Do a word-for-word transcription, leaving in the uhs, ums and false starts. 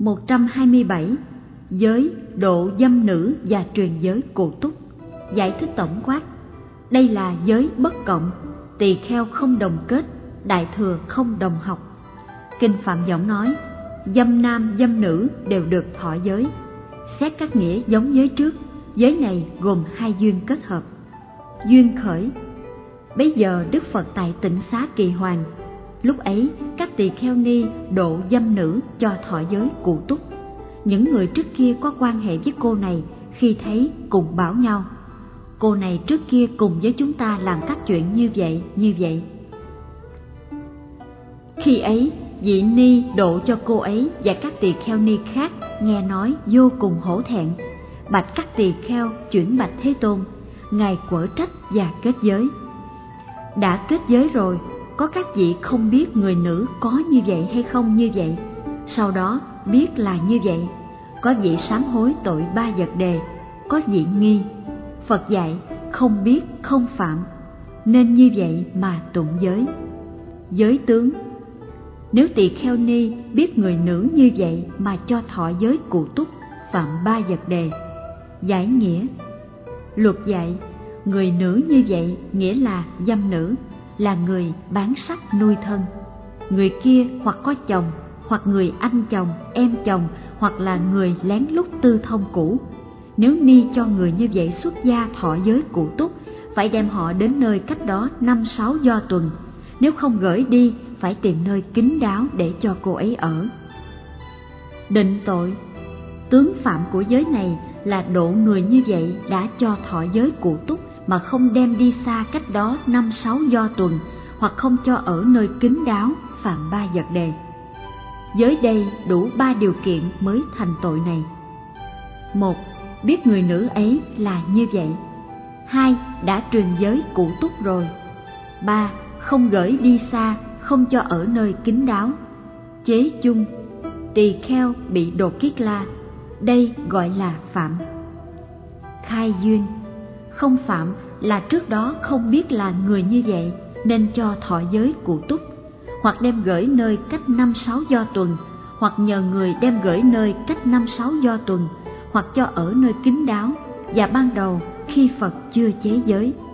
một trăm hai mươi bảy. Giới, độ dâm nữ và truyền giới cụ túc. Giải thích tổng quát: đây là giới bất cộng, tỳ kheo không đồng kết, đại thừa không đồng học. Kinh Phạm Võng nói, dâm nam dâm nữ đều được thọ giới. Xét các nghĩa giống giới trước, giới này gồm hai duyên kết hợp. Duyên khởi: bấy giờ Đức Phật tại Tịnh Xá Kỳ Hoàng, lúc ấy các tỳ kheo ni độ dâm nữ cho thọ giới cụ túc. Những người trước kia có quan hệ với cô này, khi thấy cùng bảo nhau: cô này trước kia cùng với chúng ta làm các chuyện như vậy như vậy. Khi ấy vị ni độ cho cô ấy và các tỳ kheo ni khác nghe nói vô cùng hổ thẹn, bạch các tỳ kheo chuyển bạch Thế Tôn. Ngài quở trách và kết giới. Đã kết giới rồi, có các vị không biết người nữ có như vậy hay không như vậy. Sau đó biết là như vậy, có vị sám hối tội ba vật đề, có vị nghi. Phật dạy không biết không phạm, nên như vậy mà tụng giới. Giới tướng: nếu tỳ kheo ni biết người nữ như vậy mà cho thọ giới cụ túc, phạm ba vật đề. Giải nghĩa: luật dạy người nữ như vậy nghĩa là dâm nữ, là người bán sắc nuôi thân. Người kia hoặc có chồng, hoặc người anh chồng, em chồng, hoặc là người lén lút tư thông cũ. Nếu ni cho người như vậy xuất gia thọ giới cụ túc, phải đem họ đến nơi cách đó năm sáu do tuần. Nếu không gửi đi, phải tìm nơi kín đáo để cho cô ấy ở. Định tội: tướng phạm của giới này là độ người như vậy đã cho thọ giới cụ túc mà không đem đi xa cách đó năm sáu do tuần, hoặc không cho ở nơi kín đáo, phạm ba vật đề. Giới đây đủ ba điều kiện mới thành tội này. Một, biết người nữ ấy là như vậy. Hai, đã truyền giới cụ túc rồi. Ba, không gửi đi xa, không cho ở nơi kín đáo. Chế chung: tỳ kheo bị đột kiết la, đây gọi là phạm. Khai duyên: không phạm là trước đó không biết là người như vậy nên cho thọ giới cụ túc, hoặc đem gửi nơi cách năm sáu do tuần, hoặc nhờ người đem gửi nơi cách năm sáu do tuần, hoặc cho ở nơi kín đáo, và ban đầu khi Phật chưa chế giới.